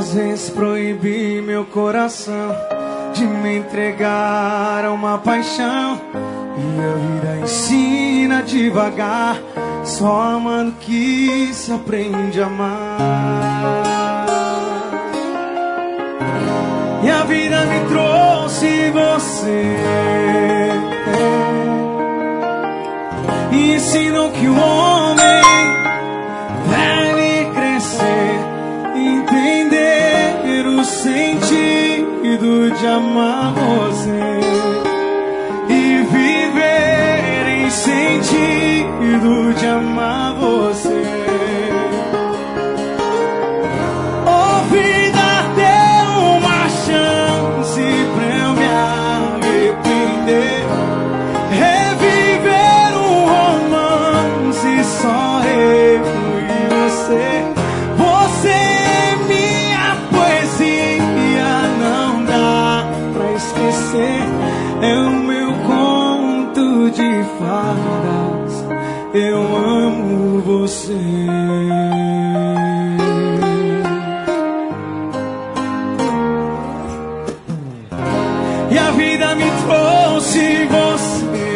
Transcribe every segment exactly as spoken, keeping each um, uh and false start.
Quantas vezes proibi meu coração de me entregar a uma paixão, e a vida ensina devagar, só amando que se aprende a amar. E a vida me trouxe você, e ensinou que o homem deve crescer, entender o sentido de amar você e viver em sentido de amar você. Oh, vida, dê uma chance pra eu me arrepender, reviver um romance, só eu e você. Você é minha poesia, não dá pra esquecer. É o meu conto de fadas, eu amo você. E a vida me trouxe você,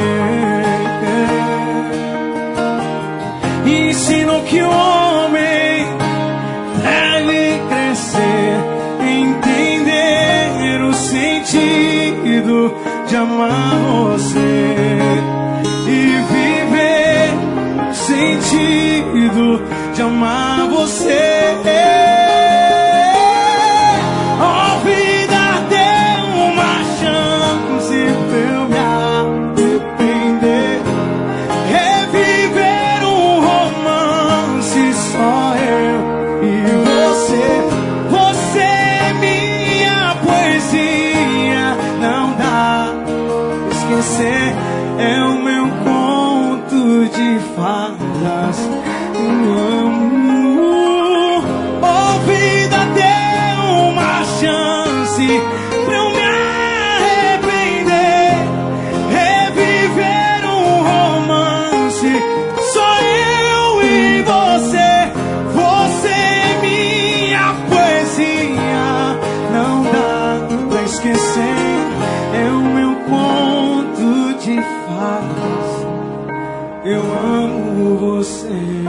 e ensinou que o homem deve crescer, entender o sentido de amar você e viver o sentido de amar você. Oh, vida, dê uma chance pra eu me arrepender, reviver um romance, só eu e você. Você é minha poesia, não dá pra esquecer. É o meu conto de fadas, eu amo. Oh, vida, dê uma chance pra eu me arrepender, reviver um romance, só eu e você. Você é minha poesia, não dá pra esquecer. É o meu conto de fadas, eu amo você.